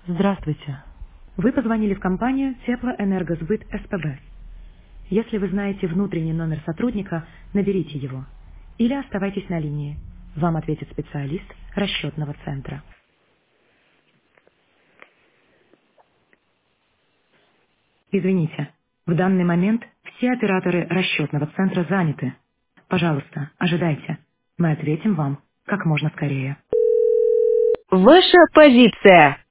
Здравствуйте. Вы позвонили в компанию Теплоэнергосбыт СПБ. Если вы знаете внутренний номер сотрудника, наберите его. Или оставайтесь на линии. Вам ответит специалист расчетного центра. Извините, в данный момент все операторы расчетного центра заняты. Пожалуйста, ожидайте. Мы ответим вам как можно скорее. Ваша позиция.